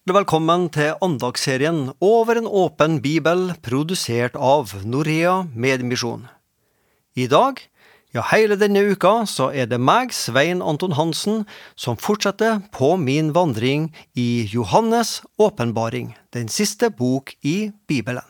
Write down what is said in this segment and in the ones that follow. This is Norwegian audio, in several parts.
Hjertelig velkommen til andagsserien Over en åpen bibel, produsert av Norea Medmisjon. I dag, ja hele denne uka, så det meg, Svein Anton Hansen, som fortsetter på min vandring i Johannes åpenbaring, den siste bok i Bibelen.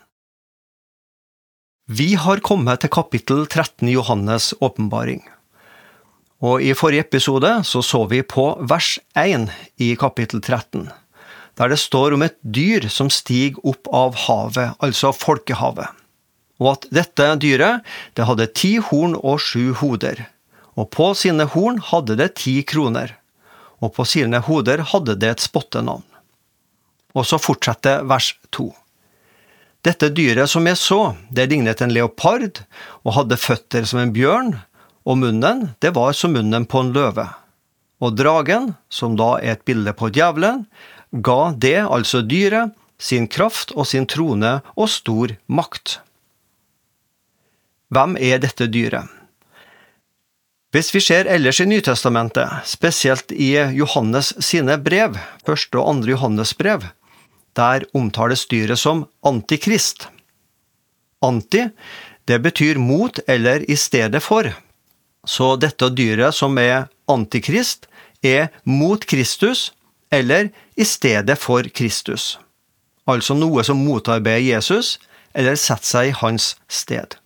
Vi har kommet til kapittel 13 i Johannes åpenbaring. Og i forrige episode så vi på vers 1 i kapittel 13, der det står om et dyr som stiger opp av havet, altså folkehavet. Og at dette dyret, det hadde 10 horn og 7 hoder. Og på sine horn hadde det 10 kroner. Og på sine hoder hadde det et spottenavn. Og så fortsetter vers 2. Dette dyret som jeg så, det lignet en leopard, og hadde føtter som en bjørn, og munnen, det var som munnen på en løve. Og dragen, som da et bilde på djevelen, ga det, altså dyret, sin kraft og sin trone og stor makt. Hvem dette dyret? Hvis vi ser ellers i Nytestamentet, spesielt i Johannes sine brev, 1. og 2. Johannes brev, der omtales dyret som antikrist. Anti, det betyr mot eller i stedet for. Så dette dyret som antikrist, mot Kristus, eller i stedet for Kristus. Altså noe som motarbeider Jesus, eller setter seg i hans sted.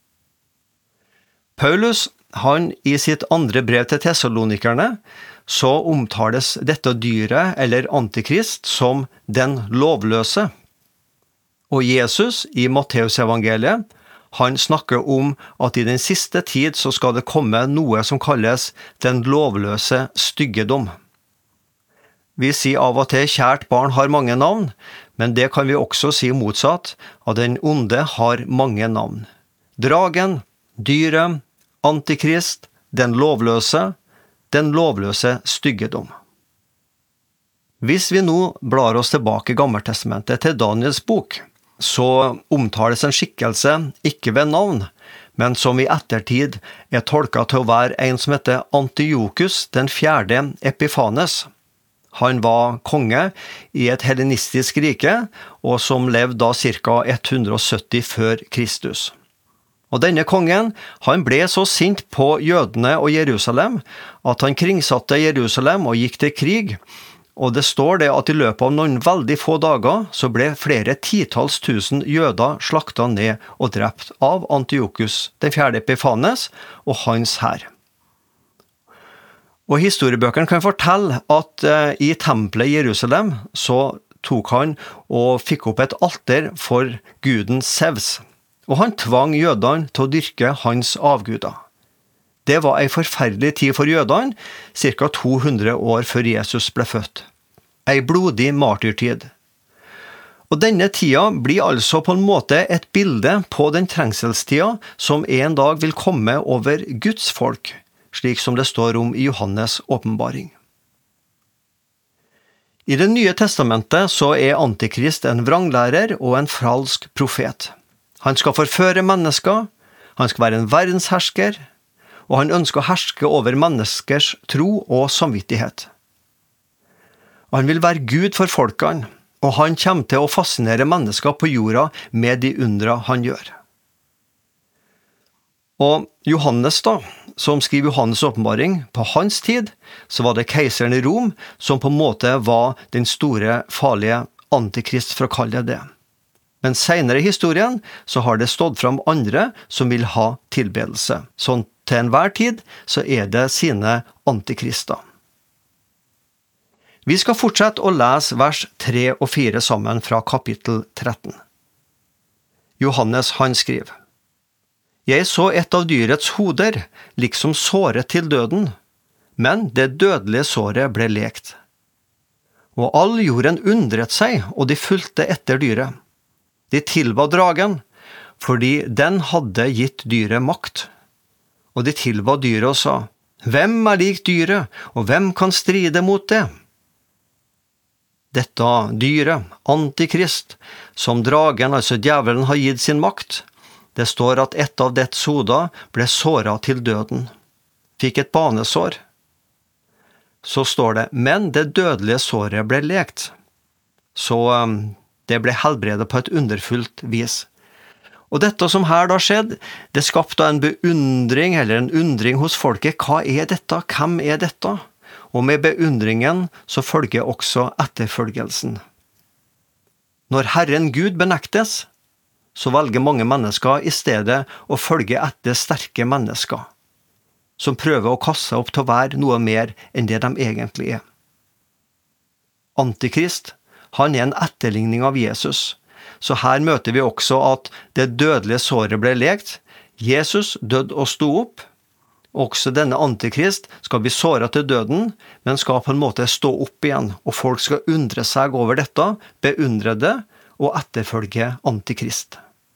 Paulus, han i sitt andre brev til Thessalonikerne, så omtales dette dyret, eller antikrist, som den lovløse. Og Jesus, i Matteusevangeliet, han snakker om at i den siste tid så skal det komme noe som kalles den lovløse styggedom. Vi sier av og til kjært barn har mange navn, men det kan vi også si motsatt, at den onde har mange navn. Dragen, dyret, antikrist, den lovløse styggedom. Hvis vi nå blar oss tilbake i Gammeltestamentet til Daniels bok, så omtales en skikkelse ikke ved navn, men som i ettertid tolket til å være en som heter Antiochus den 4. Epifanes. Han var konge i et hellenistisk rike, og som levde da ca. 170 før Kristus. Og denne kongen, han ble så sint på jødene og Jerusalem, at han kringsatte Jerusalem og gikk til krig. Og det står det at i løpet av noen veldig få dager, så ble flere titalls tusen jøder slaktet ned og drept av Antiochus den 4. Epifanes og hans hær. Og historiebøkene kan fortelle at i tempelet i Jerusalem så tok han og fikk opp et alter for guden Zeus, og han tvang jødene til å dyrke hans avguder. Det var en forferdelig tid for jødene, ca. 200 år før Jesus ble født. En blodig martyrtid. Og denne tida blir altså på en måte et bilde på den trengselstida som en dag vil komme over Guds folk, slik som det står om i Johannes åpenbaring. I Det nye testamentet så antikrist en vranglærer og en falsk profet. Han skal forføre mennesker, han skal være en verdenshersker, og han ønsker å herske over menneskers tro og samvittighet. Og han vil være Gud for folkene, og han kommer til å fascinere mennesker på jorda med de undra han gjør. Og Johannes da, som skriver Johannes åpenbaring, på hans tid så var det keiseren i Rom som på en måte var den store, farlige antikrist, for å kalle det. Men senere i historien så har det stått fram andre som vil ha tilbedelse. Sånn til enhver tid så det sine antikrister. Vi skal fortsette å lese vers 3 og 4 sammen fra kapittel 13. Johannes han skriver: Jeg så et av dyrets hoder, liksom såret til døden, men det dødelige såret ble lekt. Og all jorden undret seg, og de fulgte etter dyret. De tilba dragen, fordi den hadde gitt dyret makt. Og de tilba dyret og sa: Hvem lik dyret, og hvem kan stride mot det? Dette dyret, antikrist, som dragen, altså djevelen, har gitt sin makt, det står at et av dets hoder ble såret til døden, fikk et banesår. Så står det, men det dødelige såret ble lekt. så det ble helbredet på et underfullt vis. Og dette som her da skjedde, det skapte en beundring, eller en undring hos folket. Hva er dette? Hvem er dette? Og med beundringen så følger også etterfølgelsen. Når Herren Gud benektes, så velger mange mennesker i stedet å følge etter sterke mennesker, som prøver å kaste opp til å være noe mer enn det de egentlig er. Antikrist, han er en etterligning av Jesus. Så her møter vi også at det dødelige såret ble lekt. Jesus døde og sto opp. Også denne antikrist skal bli såret til døden, men skal på en måte stå opp igjen, og folk skal undre seg over dette, beundre det og etterfølge antikrist.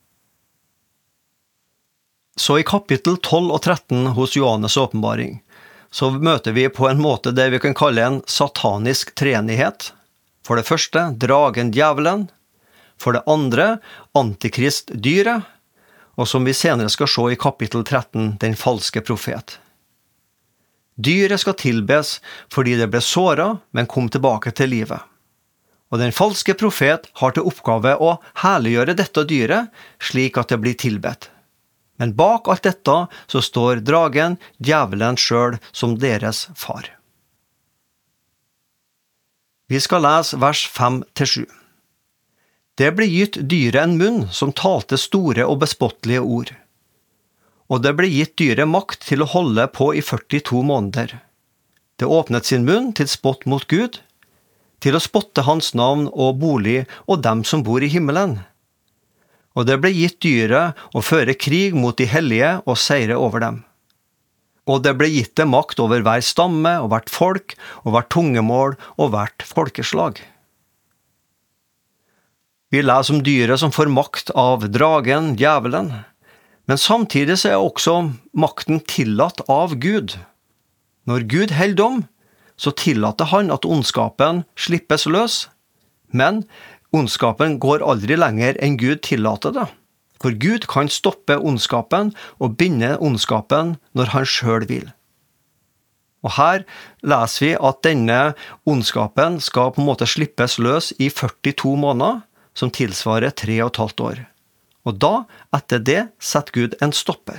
Så i kapittel 12 og 13 hos Johannes åpenbaring, så møter vi på en måte det vi kan kalle en satanisk treenighet. For det første, dragen djevelen. For det andre, antikrist dyret, og som vi senere skal se i kapittel 13, den falske profet. Dyret skal tilbes fordi det ble såret, men kom tilbake til livet. Og den falske profet har til oppgave å herliggjøre dette dyret, slik at det blir tilbedt. Men bak alt dette så står dragen, djevelen selv, som deres far. Vi skal lese vers 5-7. Det ble gitt dyret en munn som talte store og bespottelige ord. Og det ble gitt dyret makt til å holde på i 42 måneder. Det åpnet sin munn til spott mot Gud, til å spotte hans navn og bolig og dem som bor i himmelen. Og det ble gitt dyret å føre krig mot de hellige og seire over dem. Og det ble gitt det makt over hver stamme og hvert folk og hvert tungemål og hvert folkeslag. Vi leser om dyret som får makt av dragen, djevelen, men samtidig så er også makten tillatt av Gud. Når Gud holder dom, så tillater han at ondskapen slippes løs, men ondskapen går aldri lenger enn Gud tillater det. For Gud kan stoppe ondskapen og binde ondskapen når han selv vil. Og her leser vi at denne ondskapen skal på en måte slippes løs i 42 måneder, som tilsvarer 3,5 år. Og da, etter det, setter Gud en stopper.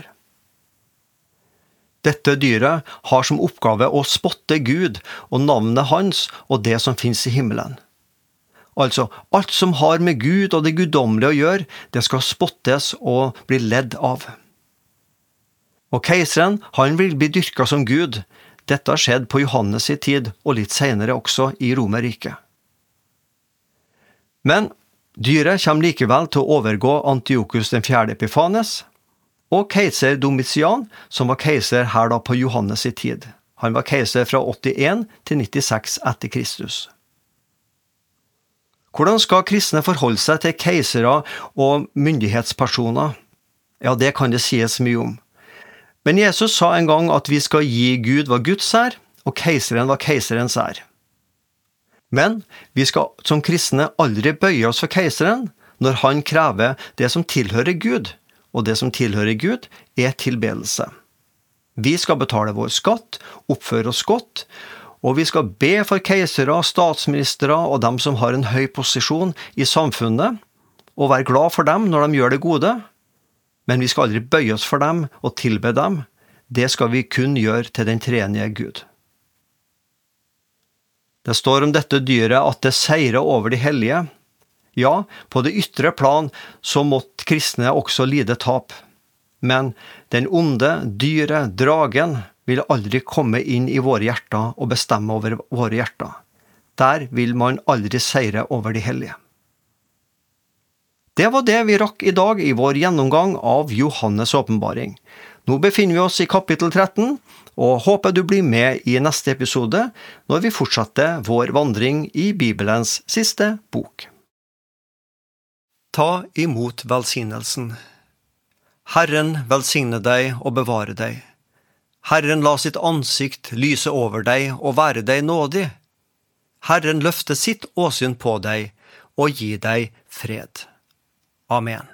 Dette dyret har som oppgave å spotte Gud og navnet hans og det som finnes i himmelen. Altså, alt som har med Gud og det guddommelige å gjøre, det skal spottes og bli ledd av. Og keiseren, han vil bli dyrket som Gud. Dette har skjedd på Johannes i tid, og litt senere også i Romerriket. Men dyret kommer likevel til å overgå Antiochus den 4. Epifanes, og keiser Domitian, som var keiser her da på Johannes i tid. Han var keiser fra 81 til 96 etter Kristus. Hvordan skal kristne forholde seg til keisere og myndighetspersoner? Ja, det kan det sies mye om. Men Jesus sa en gang at vi skal gi Gud hva Guds er, og keiseren hva keiserens er. Men vi skal som kristne aldri bøye oss for keiseren når han krever det som tilhører Gud, og det som tilhører Gud er tilbedelse. Vi skal betale vår skatt, oppføre oss godt, og vi skal be for keisere, statsministere og dem som har en høy posisjon i samfunnet, og være glad for dem når de gjør det gode, men vi skal aldri bøye oss for dem og tilbe dem. Det skal vi kun gjøre til den treenige Gud. Det står om dette dyret at det seirer over de hellige. Ja, på det ytre plan så måtte kristne også lide tap. Men den onde, dyret, dragen, vil aldri komme inn i våre hjerter og bestemme over våre hjerter. Der vil man aldri seire over de hellige. Det var det vi rakk i dag i vår gjennomgang av Johannes åpenbaring. Nå befinner vi oss i kapittel 13, og håper du blir med i neste episode når vi fortsetter vår vandring i Bibelens siste bok. Ta imot velsignelsen. Herren velsigne deg og bevare deg. Herren la sitt ansikt lyse over deg og være deg nådig. Herren løfte sitt åsyn på deg og gi deg fred. Amen.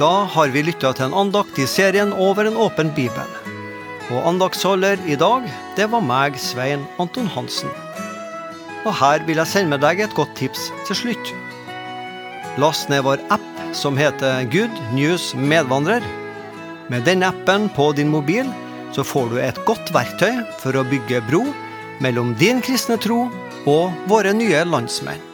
Da har vi lyttet til en andakt I serien Over en åpen bibel. Og andaktsholder I dag, det var meg, Svein Anton Hansen. Og her vil jeg sende med deg et godt tips til slutt. Last ned vår app som heter Good News Medvandrer. Med den appen på din mobil så får du et godt verktøy for å bygge bro mellom din kristne tro og våre nye landsmenn.